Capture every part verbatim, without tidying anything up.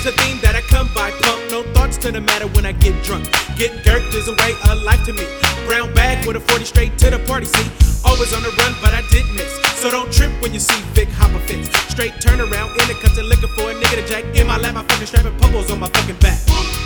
is a theme that I come by. Pump no thoughts to the matter when I get drunk. Getting girked is a way of life to me. Brown bag with a forty straight to the party, see. Always on the run, but I did miss. So don't trip when you see Vic Hopper fits. Straight turn around in the cuts and looking for a nigga to jack in my lap. I fucking strapping pupils on my fucking back.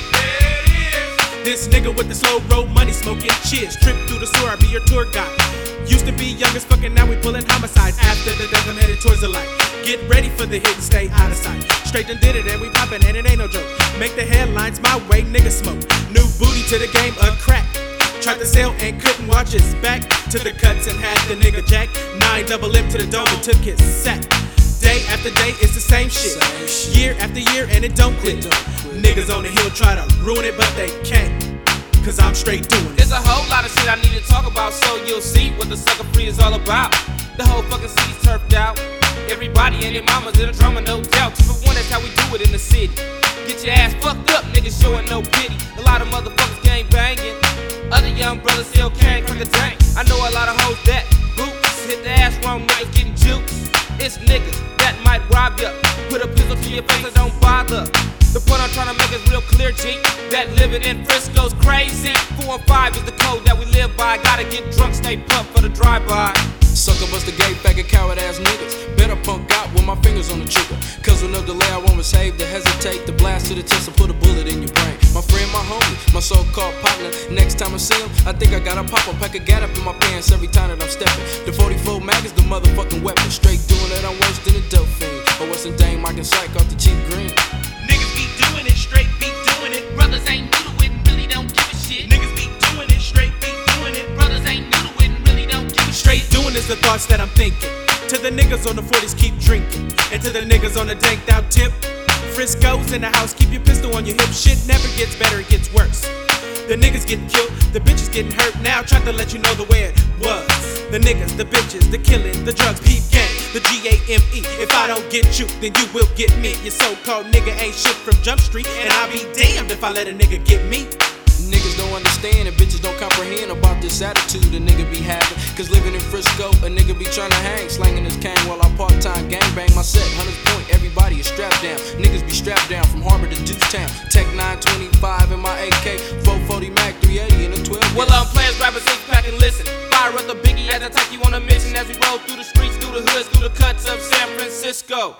This nigga with the slow roll money smoking. Cheers, trip through the sewer, I'll be your tour guide. Used to be young as fucking, now we pulling homicides. After the death, I'm headed towards the light. Get ready for the hit and stay out of sight. Straight done did it and we poppin' and it ain't no joke. Make the headlines my way, nigga smoke. New booty to the game, a crack. Tried to sell and couldn't watch his back. To the cuts and had the nigga jack. Nine double lip to the dome and took his sack. Day after day, it's the same shit. Same shit. Year after year, and it don't quit. It don't quit. Niggas on the hill try to ruin it, but they can't. Cause I'm straight doing it. There's a whole lot of shit I need to talk about, so you'll see what the sucker free is all about. The whole fucking city's turfed out. Everybody and their mamas in a drama, no doubt. Two for one, that's how we do it in the city. Get your ass fucked up, niggas showing no pity. A lot of motherfuckers gang banging. Other young brothers still can't crack a tank. I know a lot of hoes that boots hit the ass wrong night getting jukes. It's niggas that might rob ya. Put a pistol to your face, so don't bother. The point I'm trying to make is real clear, G. That living in Frisco's crazy. Four and five is the code that we live by. Gotta get drunk, stay pumped for the drive-by. Sucker bust the gay faggot coward ass niggas. Better punk out with my fingers on the trigger. Cause with no delay I won't misbehave to hesitate. To blast to the chest and put a bullet in your brain. My friend, my homie, my so-called partner. Next time I see him, I think I gotta pop a pack of gat up in my pants every time that I'm stepping. The forty-four mag is the motherfucking weapon. Straight doing it, I'm worse than a dope fiend. Or what's the dame I can psych off the cheap green. Niggas be doing it, straight be doing it. Brothers ain't new to it and really don't give a shit. Niggas be doing it, straight be doing it. Brothers ain't new to it and really don't give a shit. Straight doing is the thoughts that I'm thinking. To the niggas on the forties, keep drinking. And to the niggas on the danked out tip, Frisco's in the house, keep your pistol on your hip. Shit never gets better, it gets worse. The niggas getting killed, the bitches getting hurt. Now try to let you know the way it was. The niggas, the bitches, the killing, the drugs, peep gang, the G A M E. If I don't get you, then you will get me. Your so-called nigga ain't shit from Jump Street, and I'll be damned if I let a nigga get me. Niggas don't understand and bitches don't comprehend about this attitude a nigga be having. Cause living in Frisco, a nigga be trying to hang, slanging his cane while I part-time gangbang my set. Hundreds point, everybody is strapped down. Niggas be strapped down from Harbor to Deucetown. Tech nine twenty-five in my A K, four forty Mac, three eighty in a twelve. Well, I'm playing, grab a six pack and listen. Fire up the biggie as I take you on a mission. As we roll through the streets, through the hoods, through the cuts of San Francisco.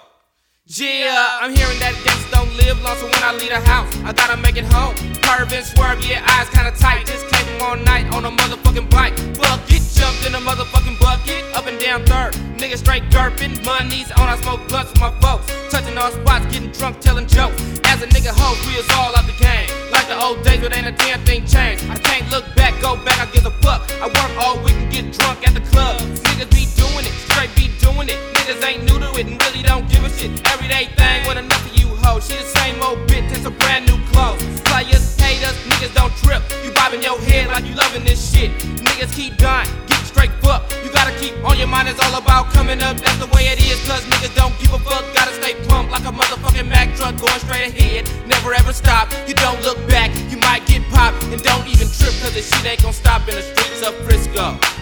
Yeah, I'm hearing that gangsters don't live long, so when I leave the house, I gotta make it home. Curve and swerve, yeah, eyes kinda tight. Just came from all night on a motherfucking bike. Bucket, jumped in a motherfucking bucket. Up and down third, niggas straight gurping. Money's on, I smoke blunts with my folks. Touching all spots, getting drunk, telling jokes. As a nigga hoe, we is all out the game. Like the old days, but ain't a damn thing changed. I can't look back, go back, I give a fuck. I work all week and get drunk at the club. Niggas be doing it, straight be doing it. Niggas ain't new to it and really don't give a shit. Everyday thing with enough of you hoes. She the same old bitch in some brand new clothes. Players, haters, niggas don't trip. You bobbing your head like you loving this shit. Niggas keep dying, get straight fucked. You gotta keep on your mind, it's all about coming up. That's the way it is, cause niggas don't give a fuck. Gotta stay pumped like a motherfucking Mack truck going straight ahead. Never ever stop, you don't look back. You might get popped and don't even trip, cause this shit ain't gon' stop in the streets of Frisco.